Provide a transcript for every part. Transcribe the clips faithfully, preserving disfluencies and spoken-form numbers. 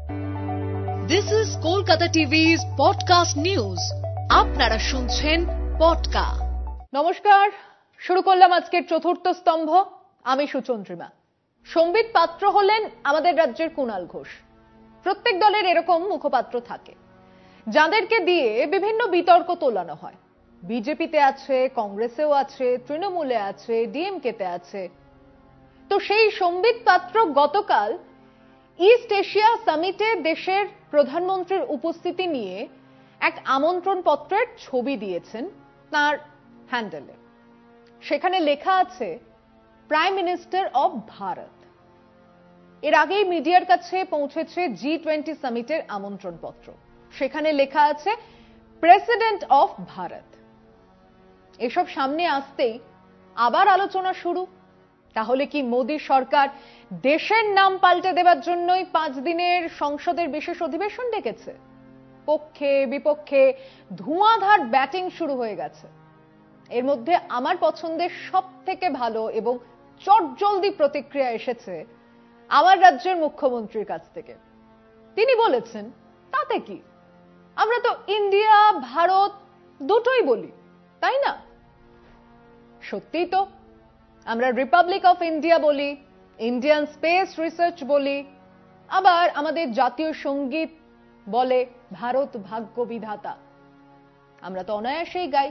This is Kolkata TV's podcast news. আপনারা শুনছেন পডকা। নমস্কার, শুরু করলাম আজকের চতুর্থ স্তম্ভ। আমি সুচন্দ্রিমা। সম্বিত পাত্র হলেন আমাদের রাজ্যের কুণাল ঘোষ। প্রত্যেক দলের এরকম মুখপাত্র থাকে যাদেরকে দিয়ে বিভিন্ন বিতর্ক তোলানো হয়। বিজেপিতে আছে, কংগ্রেসেও আছে, তৃণমূলে আছে, ডিএমকেতে আছে। তো সেই সম্বিত পাত্র গতকাল ইস্ট এশিয়া সামিটে দেশের প্রধানমন্ত্রীর উপস্থিতি নিয়ে এক আমন্ত্রণ পত্রের ছবি দিয়েছেন তার হ্যান্ডেলে। সেখানে লেখা আছে প্রাইম মিনিস্টার অফ ভারত। এর আগেই মিডিয়ার কাছে পৌঁছেছে জি টোয়েন্টি সামিটের আমন্ত্রণ পত্র। সেখানে লেখা আছে প্রেসিডেন্ট অফ ভারত। এসব সামনে আসতেই আবার আলোচনা শুরু। তাহলে কি মোদী সরকার দেশের নাম পাল্টে দেওয়ার জন্যই পাঁচ দিনের সংসদের বিশেষ অধিবেশন ডেকেছে? পক্ষে বিপক্ষে ধোঁয়াধার ব্যাটিং শুরু হয়ে গেছে। এর মধ্যে আমার পছন্দের সব থেকে ভালো এবং চটজলদি প্রতিক্রিয়া এসেছে আমার রাজ্যের মুখ্যমন্ত্রীর কাছ থেকে। তিনি বলেছেন, তাতে কি, আমরা তো ইন্ডিয়া ভারত দুটোই বলি, তাই না? সত্যিই তো, আমরা রিপাবলিক অফ ইন্ডিয়া বলি, ইন্ডিয়ান স্পেস রিসার্চ বলি, আবার আমাদের জাতীয় সঙ্গীত বলে ভারত ভাগ্য বিধাতা। আমরা তো অনায়াসেই গাই।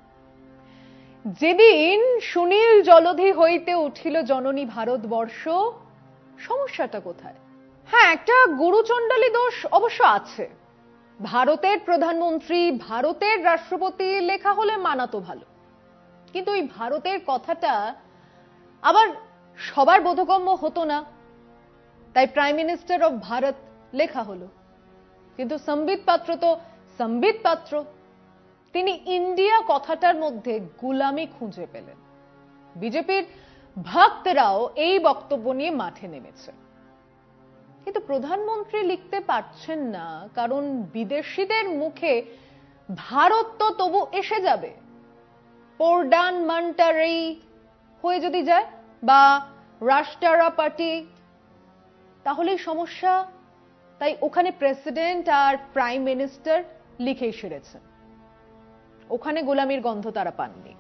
যেদিন সুনীল জলধি হইতে উঠিল জননী ভারতবর্ষ, সমস্যাটা কোথায়? হ্যাঁ, একটা গুরুচণ্ডালী দোষ অবশ্য আছে। ভারতের প্রধানমন্ত্রী, ভারতের রাষ্ট্রপতি লেখা হলে মানাতো ভালো, কিন্তু এই ভারতের কথাটা আবার সবার বোধগম্য হতো না, তাই প্রাইম মিনিস্টার অফ ভারত লেখা হলো। কিন্তু সম্বিত পাত্র তো সম্বিত পাত্র, তিনি ইন্ডিয়া কথাটার মধ্যে গুলামি খুঁজে পেলেন। বিজেপির ভক্তরাও এই বক্তব্য নিয়ে মাঠে নেমেছে, কিন্তু প্রধানমন্ত্রী লিখতে পারছেন না, কারণ বিদেশিদের মুখে ভারত তো তবু এসে যাবে। পোরডান মান্টারি হয়ে যদি যায় বা রাষ্ট্রপতি, তাহলেই সমস্যা। তাই ওখানে প্রেসিডেন্ট আর প্রাইম মিনিস্টার লিখেই সেরেছেন। ওখানে গোলামির গন্ধ তারা পাননি।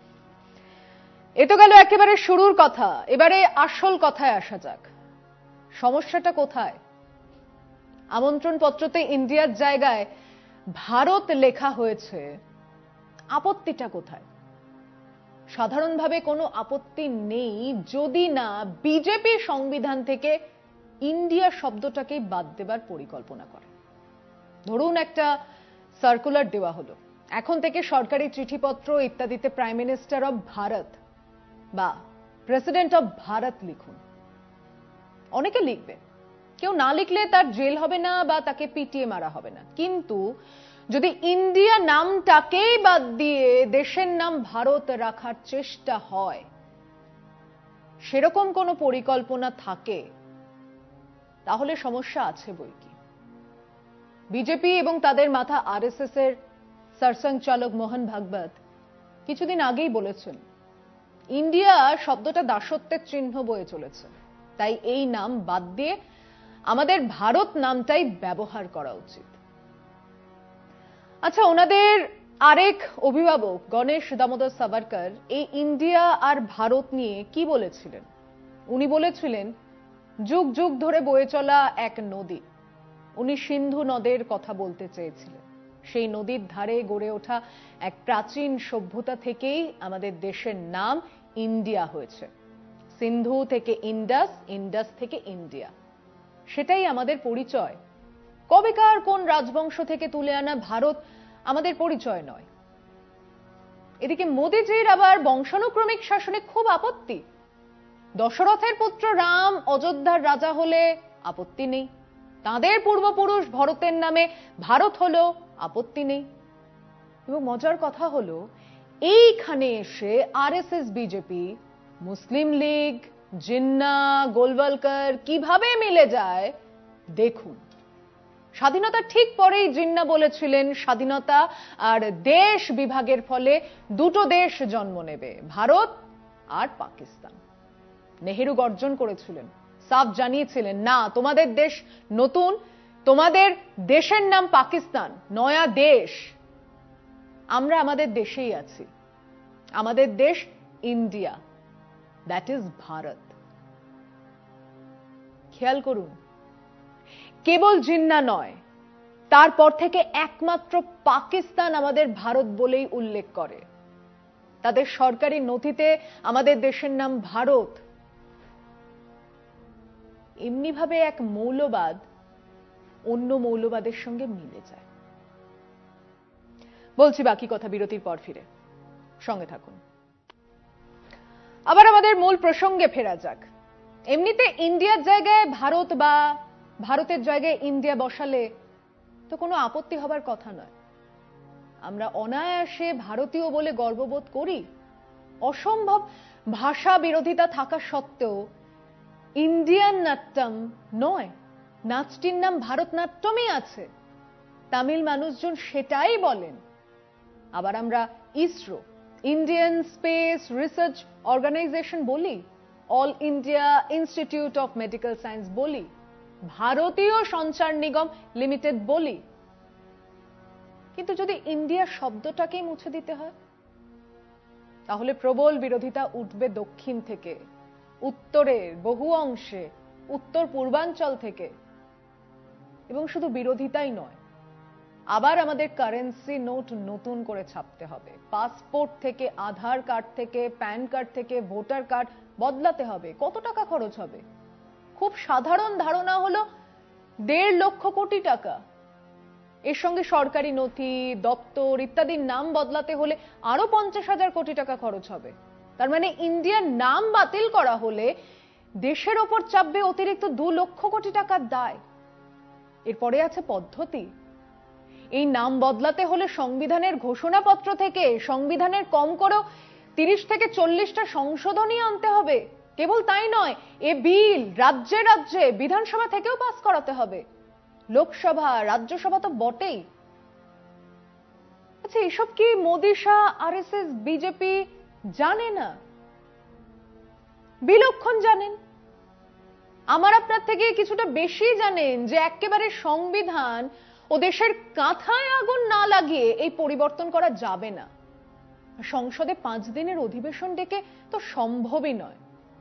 এ তো গেল একেবারে শুরুর কথা। এবারে আসল কথায় আসা যাক। সমস্যাটা কোথায়? আমন্ত্রণ পত্রতে ইন্ডিয়ার জায়গায় ভারত লেখা হয়েছে, আপত্তিটা কোথায়? সাধারণভাবে কোনো আপত্তি নেই যদি না বিজেপি সংবিধান থেকে ইন্ডিয়া শব্দটাকে বাদ দেবার পরিকল্পনা করে। ধরুন একটা সার্কুলার দেওয়া হলো, এখন থেকে সরকারি চিঠিপত্র ইত্যাদিতে প্রাইম মিনিস্টার অফ ভারত বা প্রেসিডেন্ট অফ ভারত লিখুন। অনেকে লিখবে, কেউ না লিখলে তার জেল হবে না বা তাকে পিটিয়ে মারা হবে না। কিন্তু যদি ইন্ডিয়া নামটাকেই বাদ দিয়ে দেশের নাম ভারত রাখার চেষ্টা হয়, সেরকম কোনো পরিকল্পনা থাকে, তাহলে সমস্যা আছে বৈকি। বিজেপি এবং তাদের মাথা আরএসএস এর সরসংঘচালক মোহন ভাগবত কিছুদিন আগেই বলেছেন, ইন্ডিয়া শব্দটা দাসত্বের চিহ্ন বয়ে চলেছে, তাই এই নাম বাদ দিয়ে আমাদের ভারত নামটাই ব্যবহার করা উচিত। আচ্ছা, ওনাদের আরেক অভিভাবক গণেশ দামোদর সাভারকর এই ইন্ডিয়া আর ভারত নিয়ে কি বলেছিলেন? উনি বলেছিলেন, যুগ যুগ ধরে বয়ে চলা এক নদী। উনি সিন্ধু নদের কথা বলতে চেয়েছিলেন। সেই নদীর ধারে গড়ে ওঠা এক প্রাচীন সভ্যতা থেকেই আমাদের দেশের নাম ইন্ডিয়া হয়েছে। সিন্ধু থেকে ইন্ডাস, ইন্ডাস থেকে ইন্ডিয়া, সেটাই আমাদের পরিচয়। কবেকার কোন রাজবংশ থেকে তুলে আনা ভারত আমাদের পরিচয় নয়। এদিকে মোদিজির আবার বংশানুক্রমিক শাসনে খুব আপত্তি। দশরথের পুত্র রাম অযোধ্যার রাজা হলে আপত্তি নেই, তাঁদের পূর্বপুরুষ ভরতের নামে ভারত হলো আপত্তি নেই। এবং মজার কথা হলো, এইখানে এসে RSS, BJP, Muslim League, Jinnah, Golwalkar কিভাবে মিলে যায় দেখুন। স্বাধীনতার ঠিক পরেই জিন্না বলেছিলেন, স্বাধীনতা আর দেশ বিভাগের ফলে দুটো দেশ জন্ম নেবে, ভারত আর পাকিস্তান। নেহেরু গর্জন করেছিলেন, সাফ জানিয়েছিলেন, না, তোমাদের দেশ নতুন, তোমাদের দেশের নাম পাকিস্তান, নয়া দেশ। আমরা আমাদের দেশেই আছি। আমাদের দেশ ইন্ডিয়া, দ্যাট ইজ ভারত। খেয়াল করুন, কেবল জিন্না নয়, তারপর থেকে একমাত্র পাকিস্তান আমাদের ভারত বলেই উল্লেখ করে। তাদের সরকারি নথিতে আমাদের দেশের নাম ভারত। এমনিভাবে এক মৌলবাদ অন্য মৌলবাদের সঙ্গে মিলে যায়। বলছি বাকি কথা বিরতির পর ফিরে, সঙ্গে থাকুন। আবার আমাদের মূল প্রসঙ্গে ফেরা যাক। এমনিতে ইন্ডিয়ার জায়গায় ভারত বা ভারতের জায়গায় ইন্ডিয়া বসালে তো কোনো আপত্তি হবার কথা নয়। আমরা অনায়াসে ভারতীয় বলে গর্ববোধ করি। অসম্ভব ভাষা বিরোধিতা থাকা সত্ত্বেও ইন্ডিয়ান নাট্যম নয়, নাচটির নাম ভারতনাট্যমই আছে। তামিল মানুষজন সেটাই বলেন। আবার আমরা ISRO, Indian space research organisation বলি, all India institute of medical science বলি, ভারতীয় সঞ্চার নিগম লিমিটেড বলি। কিন্তু যদি ইন্ডিয়া শব্দটাকেই মুছে দিতে হয়, তাহলে প্রবল বিরোধিতা উঠবে দক্ষিণ থেকে, উত্তরের বহু অংশে, উত্তর পূর্বাঞ্চল থেকে। এবং শুধু বিরোধিতাই নয়, আবার আমাদের কারেন্সি নোট নতুন করে ছাপতে হবে। পাসপোর্ট থেকে, আধার কার্ড থেকে, প্যান কার্ড থেকে ভোটার কার্ড বদলাতে হবে। কত টাকা খরচ হবে? খুব সাধারণ ধারণা হলো দেড় লক্ষ কোটি টাকা। এর সঙ্গে সরকারি নথি, দপ্তর ইত্যাদির নাম বদলাতে হলে আরো পঞ্চাশ হাজার কোটি টাকা খরচ হবে। তার মানে ইন্ডিয়ার নাম বাতিল করা হলে দেশের ওপর চাপবে অতিরিক্ত দু লক্ষ কোটি টাকার দায়। এরপরে আছে পদ্ধতি। এই নাম বদলাতে হলে সংবিধানের ঘোষণাপত্র থেকে সংবিধানের কম করেও তিরিশ থেকে চল্লিশটা সংশোধনী আনতে হবে। কেবল তাই নয়, এ বিল রাজ্যে রাজ্যে বিধানসভা থেকেও পাস করাতে হবে। লোকসভা, রাজ্যসভা তো বটেই। আচ্ছা, এসব কি মোদি, শাহ, আরএসএস, বিজেপি জানে না? বিলক্ষণ জানেন। আমার আপনার থেকে কিছুটা বেশি জানেন যে একেবারে সংবিধান ও দেশের কাঁথায় আগুন না লাগিয়ে এই পরিবর্তন করা যাবে না। সংসদে পাঁচ দিনের অধিবেশন ডেকে তো সম্ভবই নয়।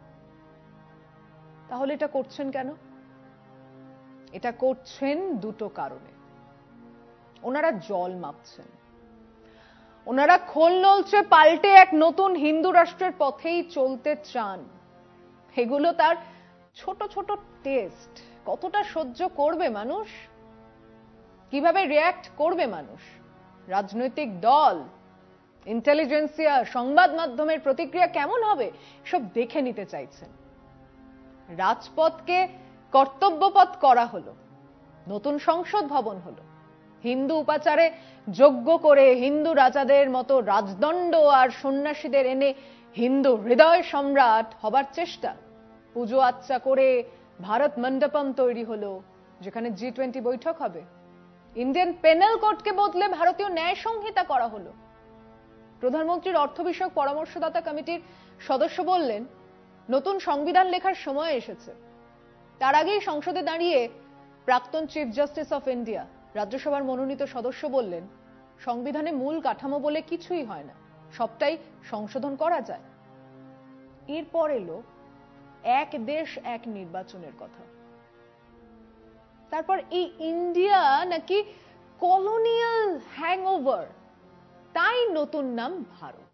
তাহলে এটা করছেন কেন? এটা করছেন দুটো কারণে। ওনারা জল মাপছেন। ওনারা খোল নলচে পাল্টে এক নতুন হিন্দু রাষ্ট্রের পথেই চলতে চান। এগুলো তার ছোট ছোট টেস্ট। কতটা সহ্য করবে মানুষ, কিভাবে রিয়্যাক্ট করবে মানুষ, রাজনৈতিক দল, ইন্টেলিজেন্সিয়া, সংবাদ মাধ্যমের প্রতিক্রিয়া কেমন হবে, সব দেখে নিতে চাইছেন। রাজপথকে কর্তব্যপথ করা হলো, নতুন সংসদ ভবন হলো, হিন্দু উপাচারে যজ্ঞ করে হিন্দু রাজাদের মতো রাজদণ্ড আর সন্ন্যাসীদের এনে হিন্দু হৃদয় সম্রাট হবার চেষ্টা। পুজো আচ্চা করে ভারত মণ্ডপম তৈরি হলো, যেখানে জি টোয়েন্টি বৈঠক হবে। ইন্ডিয়ান পেনাল কোডকে বদলে ভারতীয় ন্যায় সংহিতা করা হলো। প্রধানমন্ত্রীর অর্থ বিষয়ক পরামর্শদাতা কমিটির সদস্য বললেন, নতুন সংবিধান লেখার সময় এসেছে। তার আগেই সংসদে দাঁড়িয়ে প্রাক্তন চিফ জাস্টিস অফ ইন্ডিয়া, রাজ্যসভার মনোনীত সদস্য বললেন, সংবিধানে মূল কাঠামো বলে কিছুই হয় না, সবটাই সংশোধন করা যায়। এরপর এলো এক দেশ এক নির্বাচনের কথা। তারপর এই ইন্ডিয়া নাকি কলোনিয়াল হ্যাংওভার, তাই নতুন নাম ভারত।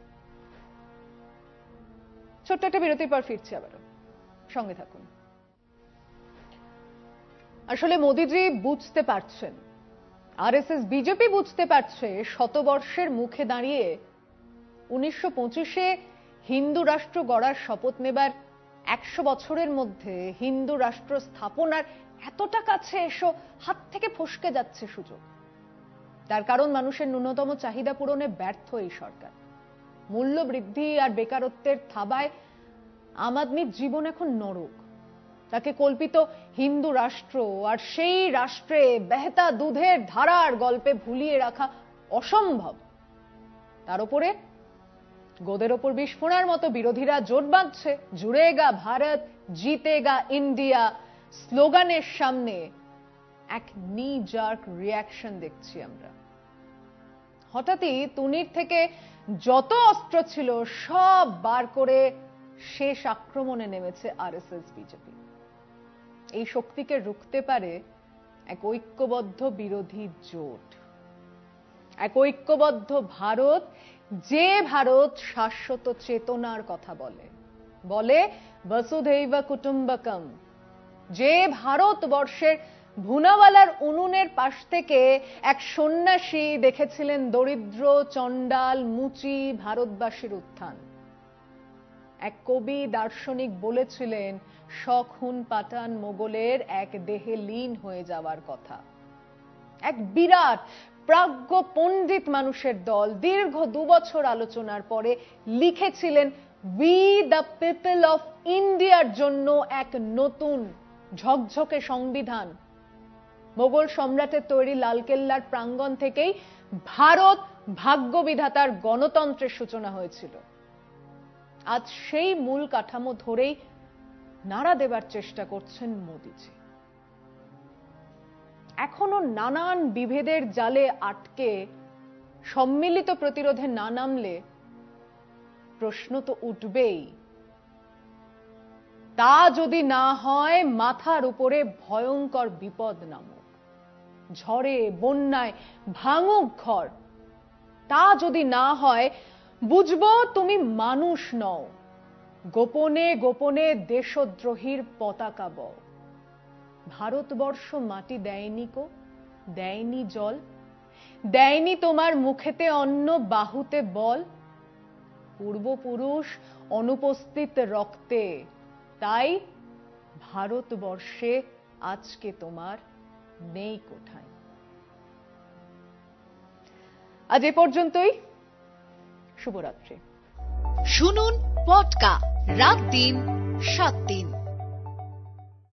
ছোট্ট একটা বিরতির পর ফিরছি আবারও, সঙ্গে থাকুন। আসলে মোদিজি বুঝতে পারছেন, আরএসএস বিজেপি বুঝতে পারছে, শতবর্ষের মুখে দাঁড়িয়ে উনিশশো পঁচিশে হিন্দু রাষ্ট্র গড়ার শপথ নেবার একশো বছরের মধ্যে হিন্দু রাষ্ট্র স্থাপনার এতটা কাছে এসো হাত থেকে ফসকে যাচ্ছে সুযোগ। তার কারণ মানুষের ন্যূনতম চাহিদা পূরণে ব্যর্থ এই সরকার। মূল্য বৃদ্ধি আর বেকারত্বের থাবায় আম আদমির জীবন এখন নরক। তাকে কল্পিত হিন্দু রাষ্ট্র আর সেই রাষ্ট্রে বেহতা দুধের ধারার গল্পে ভুলিয়ে রাখা অসম্ভব। তার উপরে গোদের ওপর বিস্ফোরণের মতো বিরোধীরা জোট বাঁধছে জুড়েগা ভারত, জিতেগা ইন্ডিয়া স্লোগানের সামনে এক নি জার্ক রিয়াকশন দেখছি আমরা। হঠাৎই তুনির থেকে যত অস্ত্র ছিল সব বার করে শেষ আক্রমণে নেমেছে আরএসএস বিজেপি। এই শক্তিকে রুখতে পারে এক ঐক্যবদ্ধ বিরোধী জোট, এক ঐক্যবদ্ধ ভারত, যে ভারত শাশ্বত চেতনার কথা বলে, বলে বসুধৈব কুটুম্বকম, যে ভারতবর্ষের ভুনাওয়ালার উনুনের পাশ থেকে এক সন্ন্যাসী দেখেছিলেন দরিদ্র চণ্ডাল মুচি ভারতবাসীর উত্থান। এক কবি দার্শনিক বলেছিলেন শখুন পাঠান মোগলের এক দেহে লীন হয়ে যাওয়ার কথা। এক বিরাট প্রাজ্ঞ পণ্ডিত মানুষের দল দীর্ঘ দুবছর আলোচনার পরে লিখেছিলেন উই দ্য পিপল অফ ইন্ডিয়ার জন্য এক নতুন ঝকঝকে সংবিধান। মোগল সম্রাটের তৈরি লালকেল্লার প্রাঙ্গণ থেকেই ভারত ভাগ্য বিধাতার গণতন্ত্রের সূচনা হয়েছিল। আজ সেই মূল কাঠামো ধরেই নাড়া দেবার চেষ্টা করছেন মোদিজি। এখনো নানান বিভেদের জালে আটকে সম্মিলিত প্রতিরোধে না নামলে প্রশ্ন তো উঠবেই, তা যদি না হয় মাথার উপরে ভয়ঙ্কর বিপদ নামুক, ঝড়ে বন্যায় ভাঙুক ঘর, তা যদি না হয় বুঝবো তুমি মানুষ নও, গোপনে গোপনে দেশদ্রোহীর পতাকা বও। ভারতবর্ষ মাটি দেয়নি কো, দেয়নি জল, দেয়নি তোমার মুখেতে অন্ন বাহুতে বল, পূর্বপুরুষ অনুপস্থিত রক্তে, তাই ভারতবর্ষে আজকে তোমার নেই কোথায়। আজ এ পর্যন্তই, শুভরাত্রি। শুনুন পডকা রাত দিন সাত দিন।